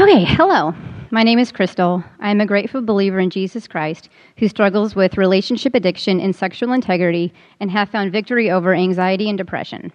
Okay, hello. My name is Crystal. I am a grateful believer in Jesus Christ who struggles with relationship addiction and sexual integrity and have found victory over anxiety and depression.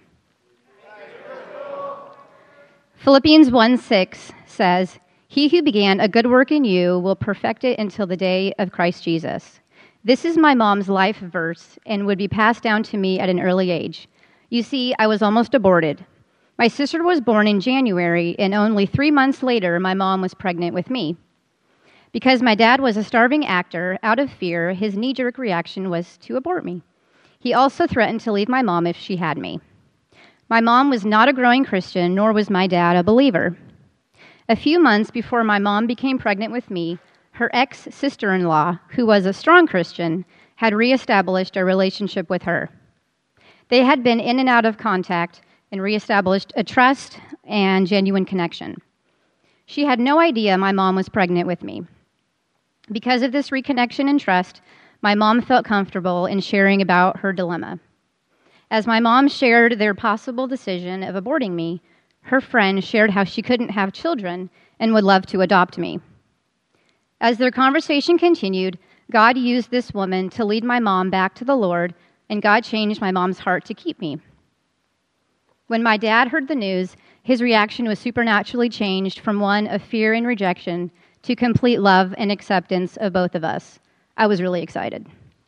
Philippians 1:6 says, "He who began a good work in you will perfect it until the day of Christ Jesus." This is my mom's life verse and would be passed down to me at an early age. You see, I was almost aborted. My sister was born in January, and only 3 months later, my mom was pregnant with me. Because my dad was a starving actor, out of fear, his knee-jerk reaction was to abort me. He also threatened to leave my mom if she had me. My mom was not a growing Christian, nor was my dad a believer. A few months before my mom became pregnant with me, her ex-sister-in-law, who was a strong Christian, had reestablished a relationship with her. They had been in and out of contact and reestablished a trust and genuine connection. She had no idea my mom was pregnant with me. Because of this reconnection and trust, my mom felt comfortable in sharing about her dilemma. As my mom shared their possible decision of aborting me, her friend shared how she couldn't have children and would love to adopt me. As their conversation continued, God used this woman to lead my mom back to the Lord, and God changed my mom's heart to keep me. When my dad heard the news, his reaction was supernaturally changed from one of fear and rejection to complete love and acceptance of both of us. I was really excited.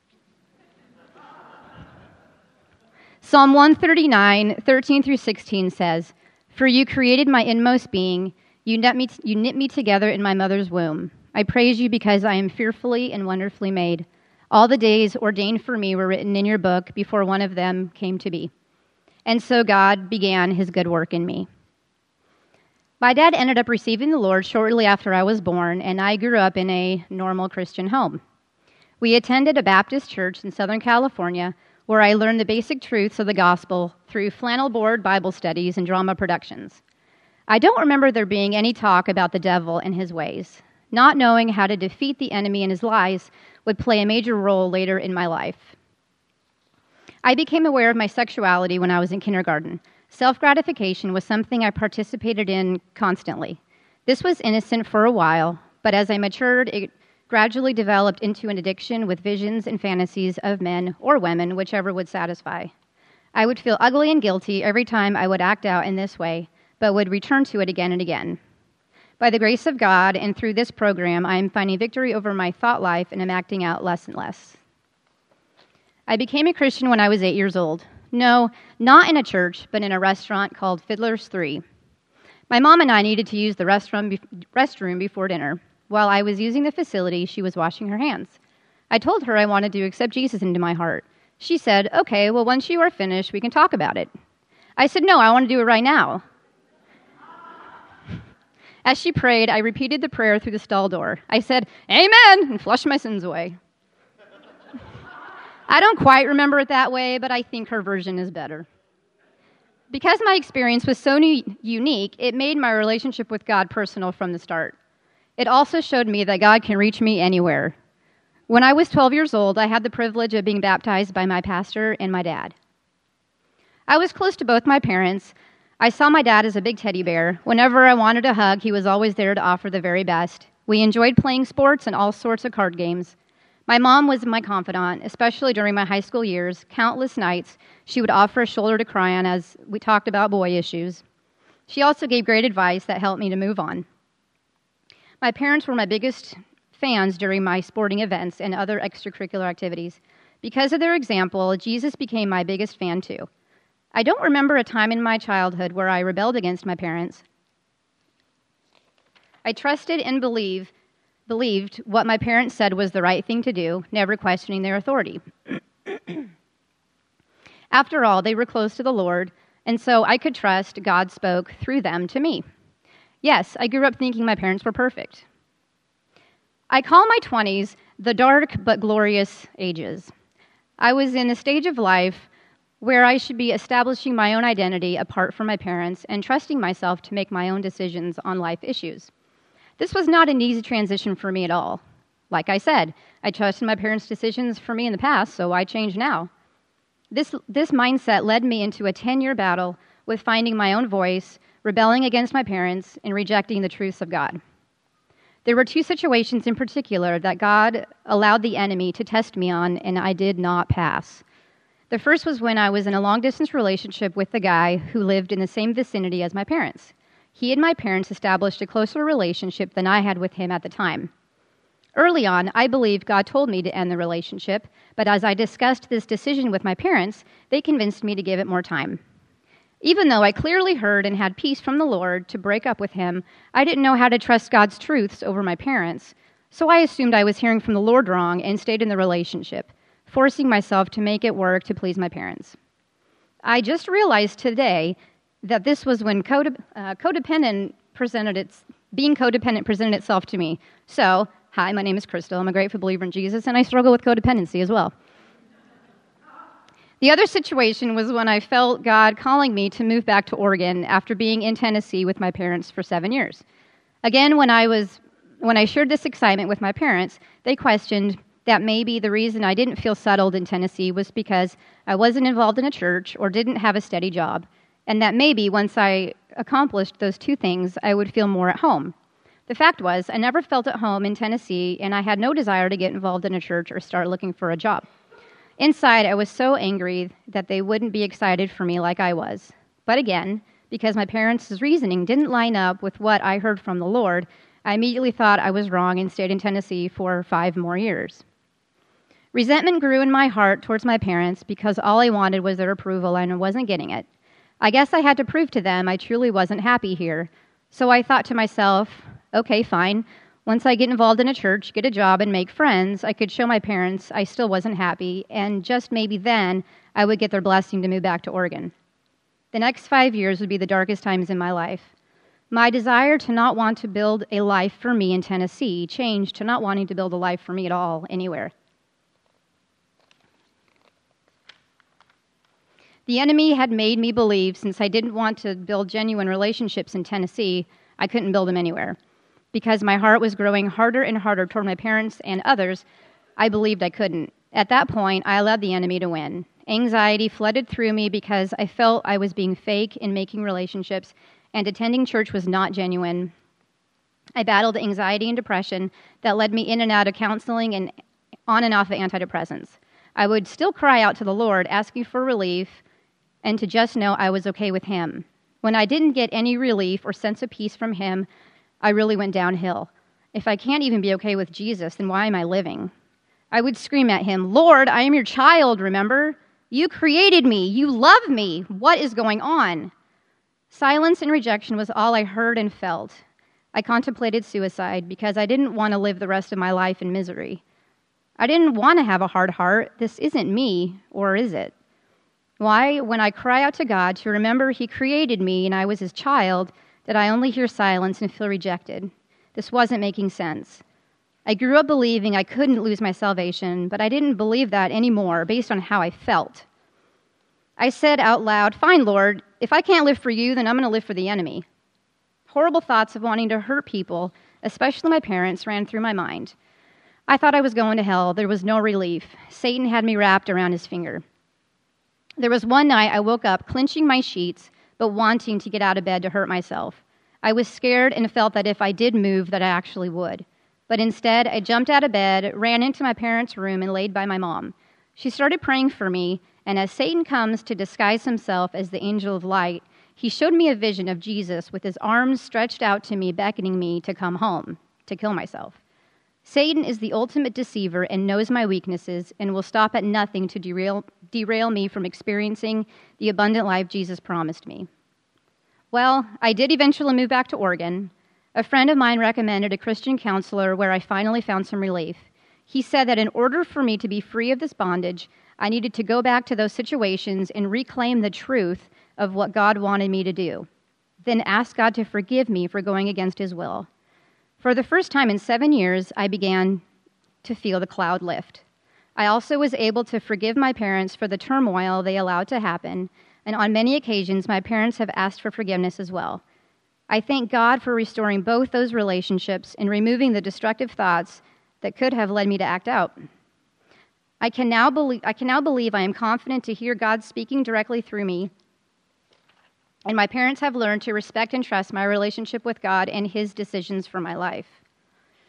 Psalm 139, 13 through 16 says, "For you created my inmost being, you knit me together in my mother's womb. I praise you because I am fearfully and wonderfully made. All the days ordained for me were written in your book before one of them came to be. And so God began his good work in me." My dad ended up receiving the Lord shortly after I was born, and I grew up in a normal Christian home. We attended a Baptist church in Southern California where I learned the basic truths of the gospel through flannel board Bible studies and drama productions. I don't remember there being any talk about the devil and his ways. Not knowing how to defeat the enemy and his lies would play a major role later in my life. I became aware of my sexuality when I was in kindergarten. Self-gratification was something I participated in constantly. This was innocent for a while, but as I matured, it gradually developed into an addiction with visions and fantasies of men or women, whichever would satisfy. I would feel ugly and guilty every time I would act out in this way, but would return to it again and again. By the grace of God and through this program, I am finding victory over my thought life and am acting out less and less. I became a Christian when I was 8 years old. No, not in a church, but in a restaurant called Fiddler's 3. My mom and I needed to use the restroom before dinner. While I was using the facility, she was washing her hands. I told her I wanted to accept Jesus into my heart. She said, "Okay, well, once you are finished, we can talk about it." I said, "No, I want to do it right now." As she prayed, I repeated the prayer through the stall door. I said, "Amen," and flushed my sins away. I don't quite remember it that way, but I think her version is better. Because my experience was so unique, it made my relationship with God personal from the start. It also showed me that God can reach me anywhere. When I was 12 years old, I had the privilege of being baptized by my pastor and my dad. I was close to both my parents. I saw my dad as a big teddy bear. Whenever I wanted a hug, he was always there to offer the very best. We enjoyed playing sports and all sorts of card games. My mom was my confidant, especially during my high school years. Countless nights, she would offer a shoulder to cry on as we talked about boy issues. She also gave great advice that helped me to move on. My parents were my biggest fans during my sporting events and other extracurricular activities. Because of their example, Jesus became my biggest fan too. I don't remember a time in my childhood where I rebelled against my parents. I trusted and believed what my parents said was the right thing to do, never questioning their authority. After all, they were close to the Lord, and so I could trust God spoke through them to me. Yes, I grew up thinking my parents were perfect. I call my 20s the dark but glorious ages. I was in the stage of life where I should be establishing my own identity apart from my parents and trusting myself to make my own decisions on life issues. This was not an easy transition for me at all. Like I said, I trusted my parents' decisions for me in the past, so I changed now. This mindset led me into a 10-year battle with finding my own voice, rebelling against my parents, and rejecting the truths of God. There were two situations in particular that God allowed the enemy to test me on, and I did not pass. The first was when I was in a long-distance relationship with a guy who lived in the same vicinity as my parents. He and my parents established a closer relationship than I had with him at the time. Early on, I believed God told me to end the relationship, but as I discussed this decision with my parents, they convinced me to give it more time. Even though I clearly heard and had peace from the Lord to break up with him, I didn't know how to trust God's truths over my parents, so I assumed I was hearing from the Lord wrong and stayed in the relationship, forcing myself to make it work to please my parents. I just realized today that this was when being codependent presented itself to me. So, hi, my name is Crystal. I'm a grateful believer in Jesus, and I struggle with codependency as well. The other situation was when I felt God calling me to move back to Oregon after being in Tennessee with my parents for 7 years. Again, when I shared this excitement with my parents, they questioned that maybe the reason I didn't feel settled in Tennessee was because I wasn't involved in a church or didn't have a steady job, and that maybe once I accomplished those two things, I would feel more at home. The fact was, I never felt at home in Tennessee, and I had no desire to get involved in a church or start looking for a job. Inside, I was so angry that they wouldn't be excited for me like I was. But again, because my parents' reasoning didn't line up with what I heard from the Lord, I immediately thought I was wrong and stayed in Tennessee for 5 more years. Resentment grew in my heart towards my parents because all I wanted was their approval and I wasn't getting it. I guess I had to prove to them I truly wasn't happy here. So I thought to myself, okay, fine. Once I get involved in a church, get a job, and make friends, I could show my parents I still wasn't happy, and just maybe then I would get their blessing to move back to Oregon. The next 5 years would be the darkest times in my life. My desire to not want to build a life for me in Tennessee changed to not wanting to build a life for me at all anywhere. The enemy had made me believe since I didn't want to build genuine relationships in Tennessee, I couldn't build them anywhere. Because my heart was growing harder and harder toward my parents and others, I believed I couldn't. At that point, I allowed the enemy to win. Anxiety flooded through me because I felt I was being fake in making relationships, and attending church was not genuine. I battled anxiety and depression that led me in and out of counseling and on and off of antidepressants. I would still cry out to the Lord, asking for relief, and to just know I was okay with Him. When I didn't get any relief or sense of peace from Him, I really went downhill. If I can't even be okay with Jesus, then why am I living? I would scream at Him, Lord, I am your child, remember? You created me. You love me. What is going on? Silence and rejection was all I heard and felt. I contemplated suicide because I didn't want to live the rest of my life in misery. I didn't want to have a hard heart. This isn't me, or is it? Why, when I cry out to God to remember He created me and I was His child, did I only hear silence and feel rejected? This wasn't making sense. I grew up believing I couldn't lose my salvation, but I didn't believe that anymore based on how I felt. I said out loud, fine, Lord, if I can't live for you, then I'm going to live for the enemy. Horrible thoughts of wanting to hurt people, especially my parents, ran through my mind. I thought I was going to hell. There was no relief. Satan had me wrapped around his finger. There was one night I woke up clenching my sheets, but wanting to get out of bed to hurt myself. I was scared and felt that if I did move, that I actually would. But instead, I jumped out of bed, ran into my parents' room, and laid by my mom. She started praying for me, and as Satan comes to disguise himself as the angel of light, he showed me a vision of Jesus with his arms stretched out to me, beckoning me to come home, to kill myself. Satan is the ultimate deceiver and knows my weaknesses and will stop at nothing to derail me from experiencing the abundant life Jesus promised me. Well, I did eventually move back to Oregon. A friend of mine recommended a Christian counselor where I finally found some relief. He said that in order for me to be free of this bondage, I needed to go back to those situations and reclaim the truth of what God wanted me to do. Then ask God to forgive me for going against His will. For the first time in 7 years, I began to feel the cloud lift. I also was able to forgive my parents for the turmoil they allowed to happen, and on many occasions, my parents have asked for forgiveness as well. I thank God for restoring both those relationships and removing the destructive thoughts that could have led me to act out. I can now believe I am confident to hear God speaking directly through me, and my parents have learned to respect and trust my relationship with God and His decisions for my life.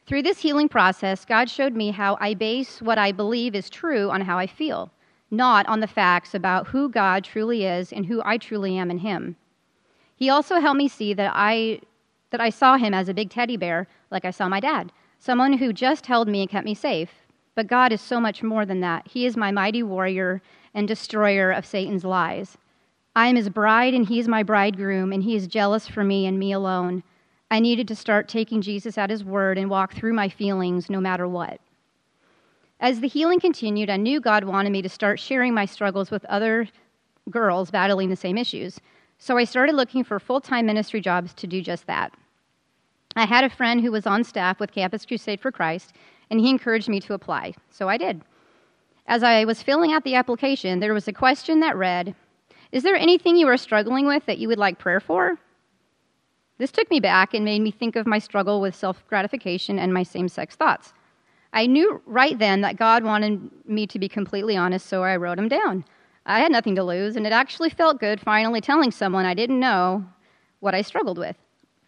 Through this healing process, God showed me how I base what I believe is true on how I feel, not on the facts about who God truly is and who I truly am in him. He also helped me see that I saw him as a big teddy bear, like I saw my dad, someone who just held me and kept me safe. But God is so much more than that. He is my mighty warrior and destroyer of Satan's lies. I am his bride, and he is my bridegroom, and he is jealous for me and me alone. I needed to start taking Jesus at his word and walk through my feelings no matter what. As the healing continued, I knew God wanted me to start sharing my struggles with other girls battling the same issues. So I started looking for full-time ministry jobs to do just that. I had a friend who was on staff with Campus Crusade for Christ, and he encouraged me to apply. So I did. As I was filling out the application, there was a question that read, "Is there anything you are struggling with that you would like prayer for?" This took me back and made me think of my struggle with self-gratification and my same-sex thoughts. I knew right then that God wanted me to be completely honest, so I wrote them down. I had nothing to lose, and it actually felt good finally telling someone I didn't know what I struggled with.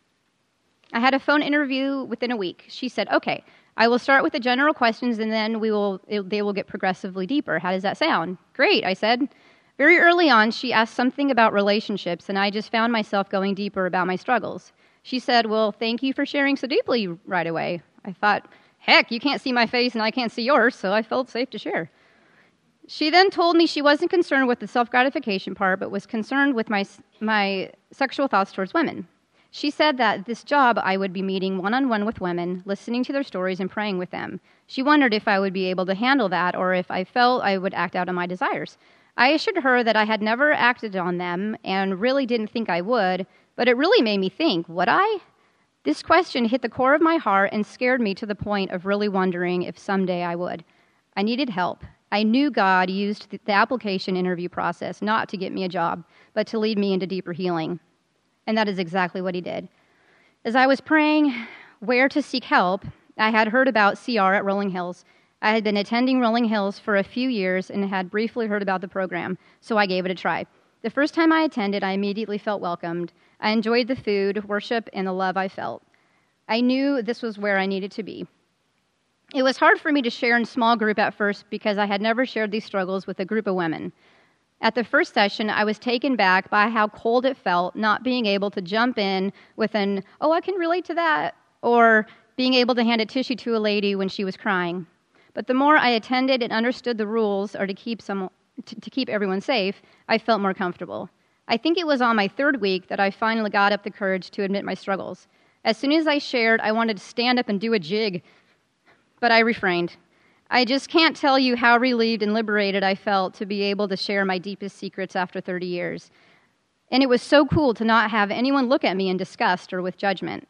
I had a phone interview within a week. She said, "Okay, I will start with the general questions, and then they will get progressively deeper. How does that sound?" "Great," I said. Very early on, she asked something about relationships, and I just found myself going deeper about my struggles. She said, "Well, thank you for sharing so deeply right away." I thought, heck, you can't see my face and I can't see yours, so I felt safe to share. She then told me she wasn't concerned with the self-gratification part, but was concerned with my sexual thoughts towards women. She said that this job I would be meeting one-on-one with women, listening to their stories and praying with them. She wondered if I would be able to handle that or if I felt I would act out on my desires. I assured her that I had never acted on them and really didn't think I would, but it really made me think, would I? This question hit the core of my heart and scared me to the point of really wondering if someday I would. I needed help. I knew God used the application interview process not to get me a job, but to lead me into deeper healing. And that is exactly what he did. As I was praying where to seek help, I had heard about CR at Rolling Hills. I had been attending Rolling Hills for a few years and had briefly heard about the program, so I gave it a try. The first time I attended, I immediately felt welcomed. I enjoyed the food, worship, and the love I felt. I knew this was where I needed to be. It was hard for me to share in small group at first because I had never shared these struggles with a group of women. At the first session, I was taken back by how cold it felt not being able to jump in with an, "Oh, I can relate to that," or being able to hand a tissue to a lady when she was crying. But the more I attended and understood the rules or to keep everyone safe, I felt more comfortable. I think it was on my third week that I finally got up the courage to admit my struggles. As soon as I shared, I wanted to stand up and do a jig, but I refrained. I just can't tell you how relieved and liberated I felt to be able to share my deepest secrets after 30 years. And it was so cool to not have anyone look at me in disgust or with judgment.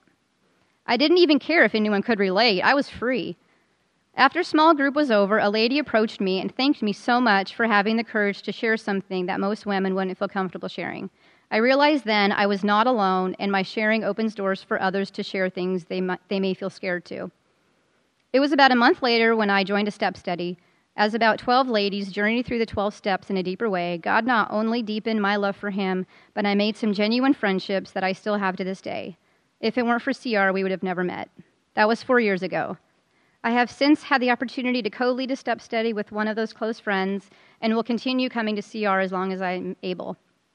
I didn't even care if anyone could relate. I was free. After small group was over, a lady approached me and thanked me so much for having the courage to share something that most women wouldn't feel comfortable sharing. I realized then I was not alone, and my sharing opens doors for others to share things they may feel scared to. It was about a month later when I joined a step study. As about 12 ladies journeyed through the 12 steps in a deeper way, God not only deepened my love for him, but I made some genuine friendships that I still have to this day. If it weren't for CR, we would have never met. That was 4 years ago. I have since had the opportunity to co-lead a step study with one of those close friends and will continue coming to CR as long as I'm able.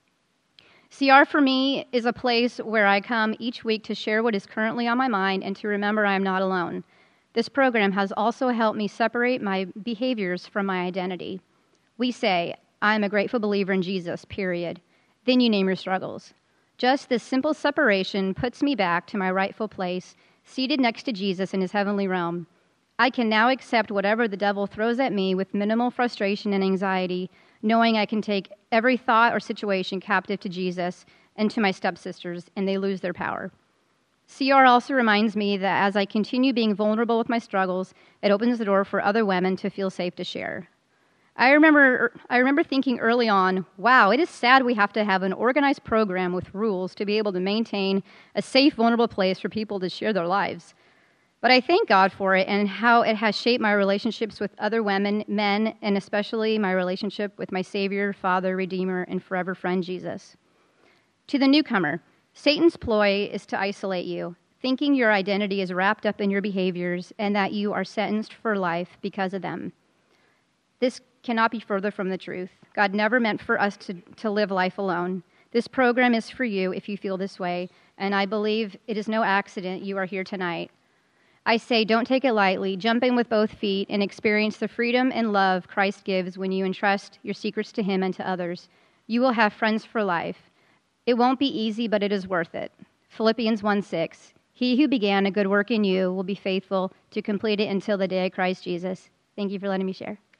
CR for me is a place where I come each week to share what is currently on my mind and to remember I am not alone. This program has also helped me separate my behaviors from my identity. We say, "I'm a grateful believer in Jesus, period." Then you name your struggles. Just this simple separation puts me back to my rightful place, seated next to Jesus in his heavenly realm. I can now accept whatever the devil throws at me with minimal frustration and anxiety, knowing I can take every thought or situation captive to Jesus and to my stepsisters, and they lose their power. CR also reminds me that as I continue being vulnerable with my struggles, it opens the door for other women to feel safe to share. I remember thinking early on, wow, it is sad we have to have an organized program with rules to be able to maintain a safe, vulnerable place for people to share their lives. But I thank God for it and how it has shaped my relationships with other women, men, and especially my relationship with my Savior, Father, Redeemer, and forever friend, Jesus. To the newcomer, Satan's ploy is to isolate you. thinking your identity is wrapped up in your behaviors and that you are sentenced for life because of them. This cannot be further from the truth. God never meant for us to live life alone. This program is for you if you feel this way, and I believe it is no accident you are here tonight. I say, don't take it lightly. Jump in with both feet and experience the freedom and love Christ gives when you entrust your secrets to him and to others. You will have friends for life. It won't be easy, but it is worth it. Philippians 1:6. He who began a good work in you will be faithful to complete it until the day of Christ Jesus. Thank you for letting me share.